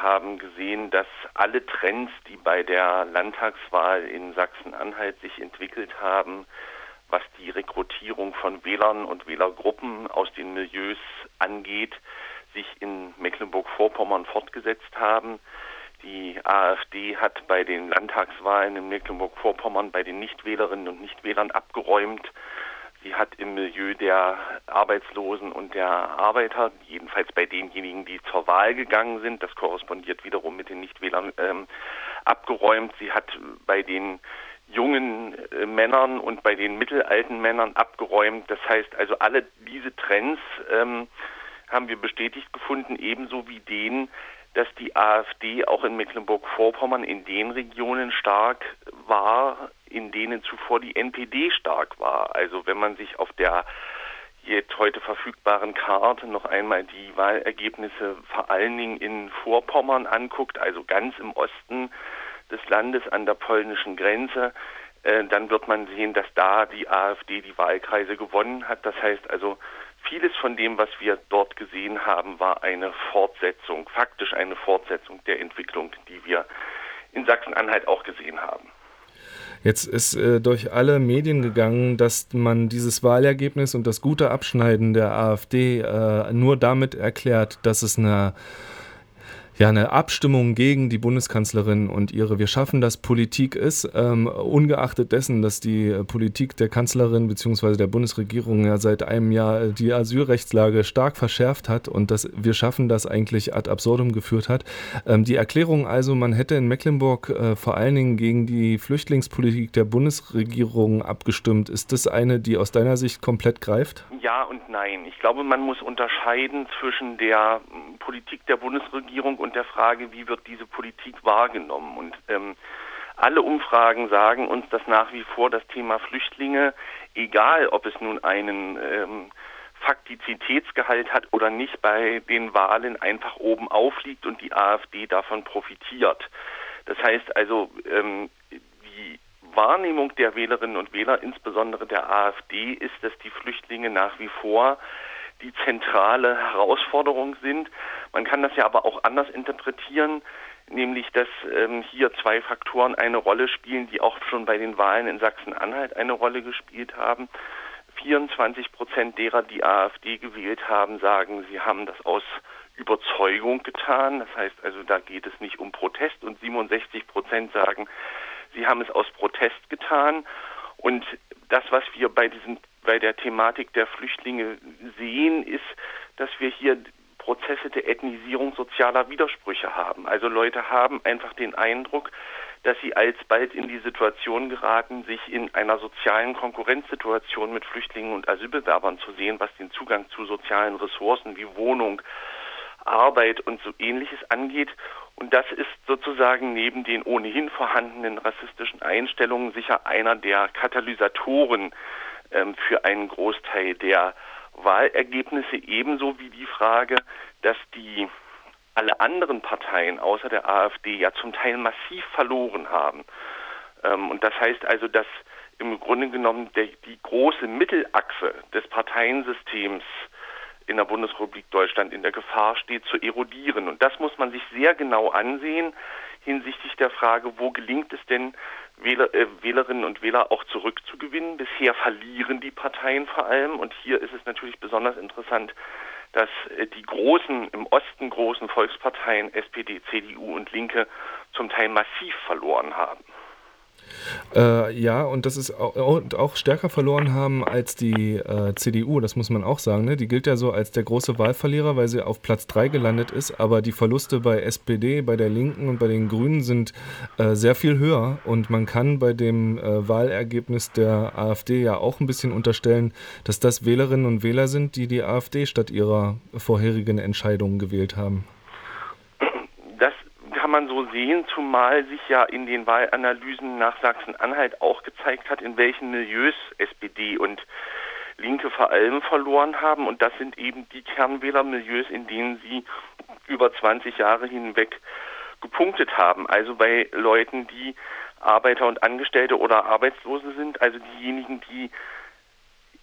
haben gesehen, dass alle Trends, die bei der Landtagswahl in Sachsen-Anhalt sich entwickelt haben, was die Rekrutierung von Wählern und Wählergruppen aus den Milieus angeht, sich in Mecklenburg-Vorpommern fortgesetzt haben. Die AfD hat bei den Landtagswahlen in Mecklenburg-Vorpommern bei den Nichtwählerinnen und Nichtwählern abgeräumt. Sie hat im Milieu der Arbeitslosen und der Arbeiter, jedenfalls bei denjenigen, die zur Wahl gegangen sind, das korrespondiert wiederum mit den Nichtwählern, abgeräumt. Sie hat bei den jungen Männern und bei den mittelalten Männern abgeräumt. Das heißt also, alle diese Trends haben wir bestätigt gefunden, ebenso wie den, dass die AfD auch in Mecklenburg-Vorpommern in den Regionen stark war, in denen zuvor die NPD stark war. Also wenn man sich auf der jetzt heute verfügbaren Karte noch einmal die Wahlergebnisse vor allen Dingen in Vorpommern anguckt, also ganz im Osten des Landes an der polnischen Grenze, dann wird man sehen, dass da die AfD die Wahlkreise gewonnen hat. Das heißt also, vieles von dem, was wir dort gesehen haben, war eine Fortsetzung, faktisch eine Fortsetzung der Entwicklung, die wir in Sachsen-Anhalt auch gesehen haben. Jetzt ist durch alle Medien gegangen, dass man dieses Wahlergebnis und das gute Abschneiden der AfD nur damit erklärt, dass es eine Abstimmung gegen die Bundeskanzlerin und ihre Wir schaffen das Politik ist, ungeachtet dessen, dass die Politik der Kanzlerin bzw. der Bundesregierung ja seit einem Jahr die Asylrechtslage stark verschärft hat und das Wir schaffen das eigentlich ad absurdum geführt hat. Die Erklärung also, man hätte in Mecklenburg vor allen Dingen gegen die Flüchtlingspolitik der Bundesregierung abgestimmt. Ist das eine, die aus deiner Sicht komplett greift? Ja und nein. Ich glaube, man muss unterscheiden zwischen der Politik der Bundesregierung und der Frage, wie wird diese Politik wahrgenommen. Und alle Umfragen sagen uns, dass nach wie vor das Thema Flüchtlinge, egal ob es nun einen Faktizitätsgehalt hat oder nicht, bei den Wahlen einfach oben aufliegt und die AfD davon profitiert. Das heißt also, die Wahrnehmung der Wählerinnen und Wähler, insbesondere der AfD, ist, dass die Flüchtlinge nach wie vor die zentrale Herausforderung sind. Man kann das ja aber auch anders interpretieren, nämlich dass hier zwei Faktoren eine Rolle spielen, die auch schon bei den Wahlen in Sachsen-Anhalt eine Rolle gespielt haben. 24% derer, die AfD gewählt haben, sagen, sie haben das aus Überzeugung getan. Das heißt also, da geht es nicht um Protest. Und 67% sagen, sie haben es aus Protest getan. Und das, was wir bei der Thematik der Flüchtlinge sehen, ist, dass wir hier Prozesse der Ethnisierung sozialer Widersprüche haben. Also Leute haben einfach den Eindruck, dass sie alsbald in die Situation geraten, sich in einer sozialen Konkurrenzsituation mit Flüchtlingen und Asylbewerbern zu sehen, was den Zugang zu sozialen Ressourcen wie Wohnung, Arbeit und so Ähnliches angeht. Und das ist sozusagen neben den ohnehin vorhandenen rassistischen Einstellungen sicher einer der Katalysatoren für einen Großteil der Wahlergebnisse, ebenso wie die Frage, dass alle anderen Parteien außer der AfD ja zum Teil massiv verloren haben. Und das heißt also, dass im Grunde genommen die große Mittelachse des Parteiensystems in der Bundesrepublik Deutschland in der Gefahr steht, zu erodieren. Und das muss man sich sehr genau ansehen hinsichtlich der Frage, wo gelingt es denn, Wählerinnen und Wähler auch zurückzugewinnen. Bisher verlieren die Parteien vor allem. Und hier ist es natürlich besonders interessant, dass die im Osten großen Volksparteien SPD, CDU und Linke zum Teil massiv verloren haben. Ja, und das ist auch stärker verloren haben als die CDU, das muss man auch sagen. Ne? Die gilt ja so als der große Wahlverlierer, weil sie auf Platz 3 gelandet ist, aber die Verluste bei SPD, bei der Linken und bei den Grünen sind sehr viel höher und man kann bei dem Wahlergebnis der AfD ja auch ein bisschen unterstellen, dass das Wählerinnen und Wähler sind, die die AfD statt ihrer vorherigen Entscheidungen gewählt haben. Kann man so sehen, zumal sich ja in den Wahlanalysen nach Sachsen-Anhalt auch gezeigt hat, in welchen Milieus SPD und Linke vor allem verloren haben. Und das sind eben die Kernwählermilieus, in denen sie über 20 Jahre hinweg gepunktet haben. Also bei Leuten, die Arbeiter und Angestellte oder Arbeitslose sind, also diejenigen, die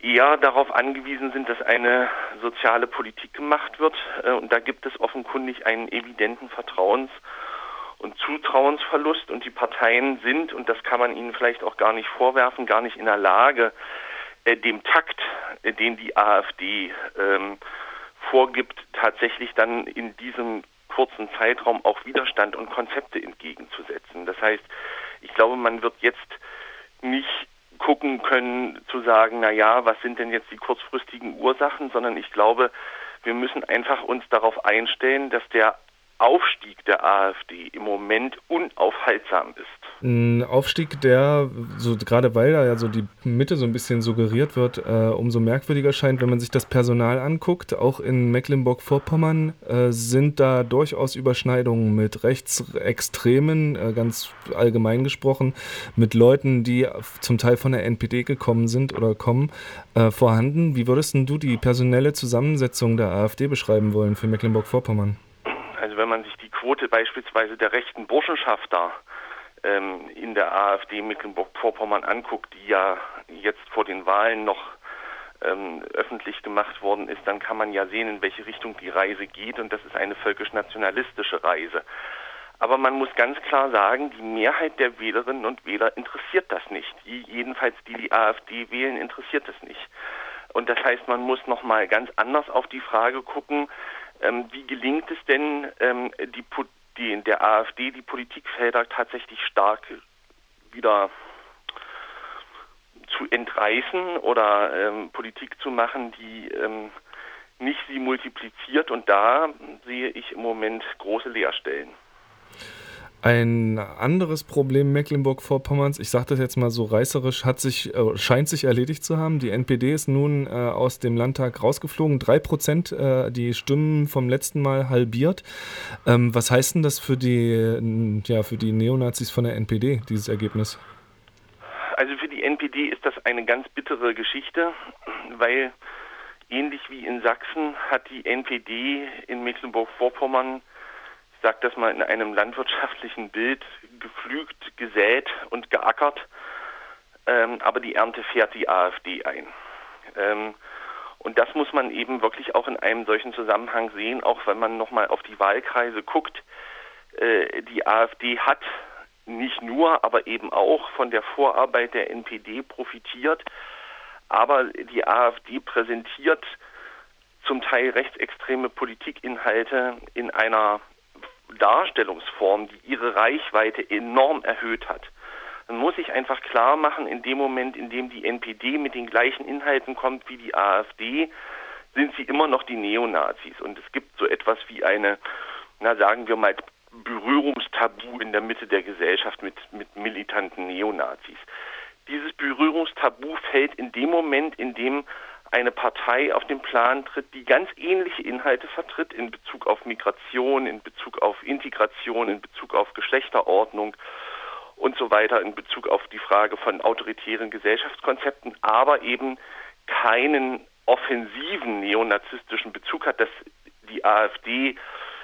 eher darauf angewiesen sind, dass eine soziale Politik gemacht wird. Und da gibt es offenkundig einen evidenten Vertrauens- und Zutrauensverlust. Und die Parteien sind, und das kann man ihnen vielleicht auch gar nicht vorwerfen, gar nicht in der Lage, dem Takt, den die AfD vorgibt, tatsächlich dann in diesem kurzen Zeitraum auch Widerstand und Konzepte entgegenzusetzen. Das heißt, ich glaube, man wird jetzt nicht gucken können, zu sagen, na ja, was sind denn jetzt die kurzfristigen Ursachen, sondern ich glaube, wir müssen einfach uns darauf einstellen, dass der Aufstieg der AfD im Moment unaufhaltsam ist. Ein Aufstieg, der, so gerade weil da ja so die Mitte so ein bisschen suggeriert wird, umso merkwürdiger scheint, wenn man sich das Personal anguckt. Auch in Mecklenburg-Vorpommern sind da durchaus Überschneidungen mit Rechtsextremen, ganz allgemein gesprochen, mit Leuten, die zum Teil von der NPD gekommen sind oder kommen, vorhanden. Wie würdest denn du die personelle Zusammensetzung der AfD beschreiben wollen für Mecklenburg-Vorpommern? Also wenn man sich die Quote beispielsweise der rechten Burschenschafter in der AfD Mecklenburg-Vorpommern anguckt, die ja jetzt vor den Wahlen noch öffentlich gemacht worden ist, dann kann man ja sehen, in welche Richtung die Reise geht, und das ist eine völkisch-nationalistische Reise. Aber man muss ganz klar sagen, die Mehrheit der Wählerinnen und Wähler interessiert das nicht. Jedenfalls die AfD wählen, interessiert das nicht. Und das heißt, man muss nochmal ganz anders auf die Frage gucken, wie gelingt es denn, der AfD die Politikfelder tatsächlich stark wieder zu entreißen oder Politik zu machen, die nicht sie multipliziert, und da sehe ich im Moment große Leerstellen. Ein anderes Problem Mecklenburg-Vorpommerns, ich sage das jetzt mal so reißerisch, scheint sich erledigt zu haben. Die NPD ist nun aus dem Landtag rausgeflogen, 3%, die Stimmen vom letzten Mal halbiert. Was heißt denn das für die Neonazis von der NPD, dieses Ergebnis? Also für die NPD ist das eine ganz bittere Geschichte, weil ähnlich wie in Sachsen hat die NPD in Mecklenburg-Vorpommern, ich sage das mal in einem landwirtschaftlichen Bild, gepflügt, gesät und geackert, aber die Ernte fährt die AfD ein. Und das muss man eben wirklich auch in einem solchen Zusammenhang sehen, auch wenn man nochmal auf die Wahlkreise guckt. Die AfD hat nicht nur, aber eben auch von der Vorarbeit der NPD profitiert, aber die AfD präsentiert zum Teil rechtsextreme Politikinhalte in einer Darstellungsform, die ihre Reichweite enorm erhöht hat. Man muss sich einfach klar machen, in dem Moment, in dem die NPD mit den gleichen Inhalten kommt wie die AfD, sind sie immer noch die Neonazis. Und es gibt so etwas wie eine, sagen wir mal, Berührungstabu in der Mitte der Gesellschaft mit militanten Neonazis. Dieses Berührungstabu fällt in dem Moment, in dem eine Partei auf den Plan tritt, die ganz ähnliche Inhalte vertritt in Bezug auf Migration, in Bezug auf Integration, in Bezug auf Geschlechterordnung und so weiter, in Bezug auf die Frage von autoritären Gesellschaftskonzepten, aber eben keinen offensiven neonazistischen Bezug hat, dass die AfD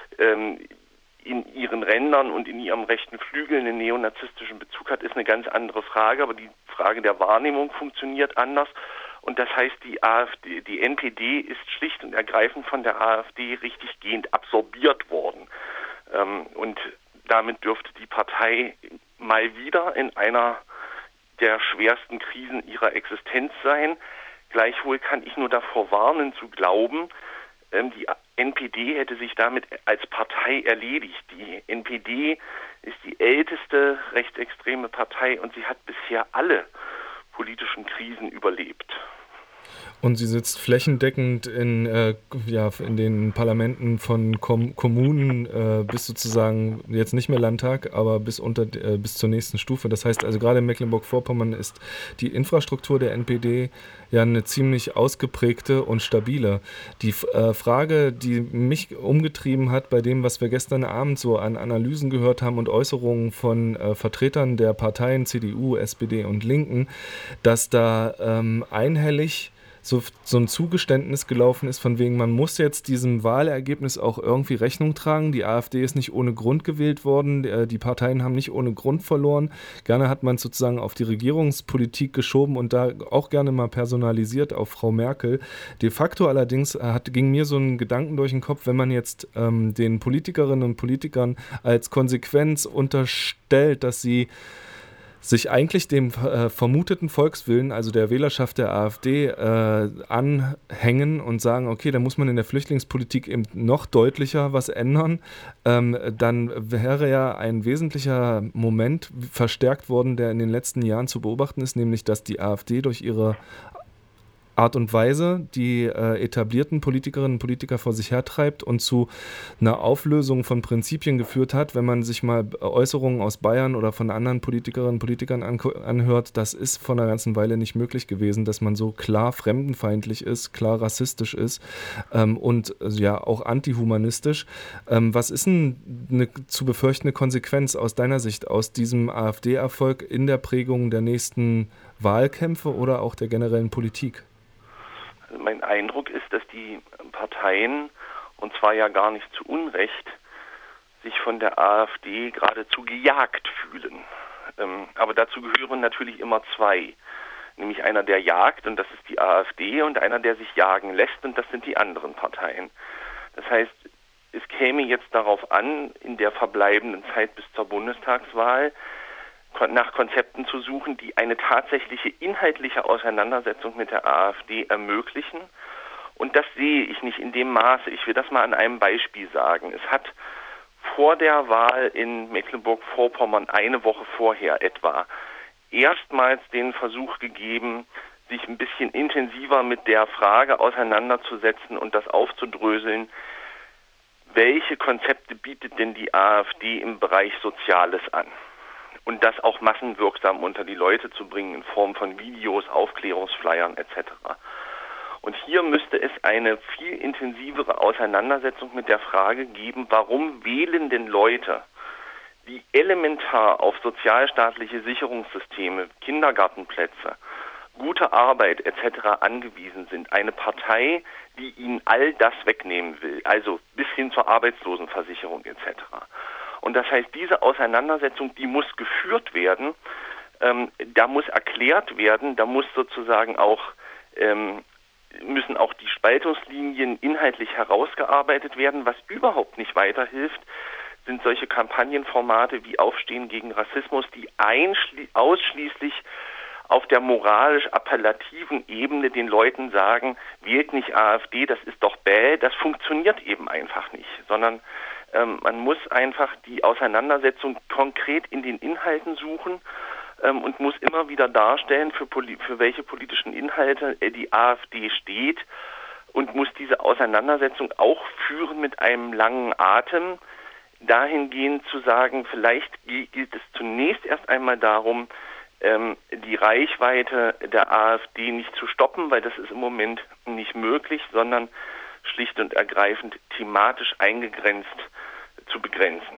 in ihren Rändern und in ihrem rechten Flügel einen neonazistischen Bezug hat, ist eine ganz andere Frage, aber die Frage der Wahrnehmung funktioniert anders. Und das heißt, die NPD ist schlicht und ergreifend von der AfD richtiggehend absorbiert worden. Und damit dürfte die Partei mal wieder in einer der schwersten Krisen ihrer Existenz sein. Gleichwohl kann ich nur davor warnen, zu glauben, die NPD hätte sich damit als Partei erledigt. Die NPD ist die älteste rechtsextreme Partei und sie hat bisher alle politischen Krisen überlebt. Und sie sitzt flächendeckend in den Parlamenten von Kommunen bis sozusagen, jetzt nicht mehr Landtag, aber bis zur nächsten Stufe. Das heißt also, gerade in Mecklenburg-Vorpommern ist die Infrastruktur der NPD ja eine ziemlich ausgeprägte und stabile. Die Frage, die mich umgetrieben hat bei dem, was wir gestern Abend so an Analysen gehört haben und Äußerungen von Vertretern der Parteien CDU, SPD und Linken, dass da einhellig so ein Zugeständnis gelaufen ist, von wegen, man muss jetzt diesem Wahlergebnis auch irgendwie Rechnung tragen. Die AfD ist nicht ohne Grund gewählt worden, die Parteien haben nicht ohne Grund verloren. Gerne hat man sozusagen auf die Regierungspolitik geschoben und da auch gerne mal personalisiert auf Frau Merkel. De facto allerdings ging mir so ein Gedanken durch den Kopf, wenn man jetzt den Politikerinnen und Politikern als Konsequenz unterstellt, dass sie sich eigentlich dem vermuteten Volkswillen, also der Wählerschaft der AfD, anhängen und sagen, okay, da muss man in der Flüchtlingspolitik eben noch deutlicher was ändern, dann wäre ja ein wesentlicher Moment verstärkt worden, der in den letzten Jahren zu beobachten ist, nämlich, dass die AfD durch ihre Art und Weise die etablierten Politikerinnen und Politiker vor sich hertreibt und zu einer Auflösung von Prinzipien geführt hat. Wenn man sich mal Äußerungen aus Bayern oder von anderen Politikerinnen und Politikern anhört, das ist vor einer ganzen Weile nicht möglich gewesen, dass man so klar fremdenfeindlich ist, klar rassistisch ist und ja auch antihumanistisch. Was ist denn eine zu befürchtende Konsequenz aus deiner Sicht aus diesem AfD-Erfolg in der Prägung der nächsten Wahlkämpfe oder auch der generellen Politik? Mein Eindruck ist, dass die Parteien, und zwar ja gar nicht zu Unrecht, sich von der AfD geradezu gejagt fühlen. Aber dazu gehören natürlich immer zwei. Nämlich einer, der jagt, und das ist die AfD, und einer, der sich jagen lässt, und das sind die anderen Parteien. Das heißt, es käme jetzt darauf an, in der verbleibenden Zeit bis zur Bundestagswahl nach Konzepten zu suchen, die eine tatsächliche inhaltliche Auseinandersetzung mit der AfD ermöglichen. Und das sehe ich nicht in dem Maße. Ich will das mal an einem Beispiel sagen. Es hat vor der Wahl in Mecklenburg-Vorpommern, eine Woche vorher etwa, erstmals den Versuch gegeben, sich ein bisschen intensiver mit der Frage auseinanderzusetzen und das aufzudröseln, welche Konzepte bietet denn die AfD im Bereich Soziales an? Und das auch massenwirksam unter die Leute zu bringen in Form von Videos, Aufklärungsflyern etc. Und hier müsste es eine viel intensivere Auseinandersetzung mit der Frage geben, warum wählen denn Leute, die elementar auf sozialstaatliche Sicherungssysteme, Kindergartenplätze, gute Arbeit etc. angewiesen sind, eine Partei, die ihnen all das wegnehmen will, also bis hin zur Arbeitslosenversicherung etc. Und das heißt, diese Auseinandersetzung, die muss geführt werden, da muss erklärt werden, da muss sozusagen auch, müssen auch die Spaltungslinien inhaltlich herausgearbeitet werden. Was überhaupt nicht weiterhilft, sind solche Kampagnenformate wie Aufstehen gegen Rassismus, die ausschließlich auf der moralisch appellativen Ebene den Leuten sagen, wählt nicht AfD, das ist doch bäh, das funktioniert eben einfach nicht, sondern man muss einfach die Auseinandersetzung konkret in den Inhalten suchen und muss immer wieder darstellen, für welche politischen Inhalte die AfD steht und muss diese Auseinandersetzung auch führen mit einem langen Atem, dahingehend zu sagen, vielleicht gilt es zunächst erst einmal darum, die Reichweite der AfD nicht zu stoppen, weil das ist im Moment nicht möglich, sondern schlicht und ergreifend thematisch eingegrenzt zu begrenzen.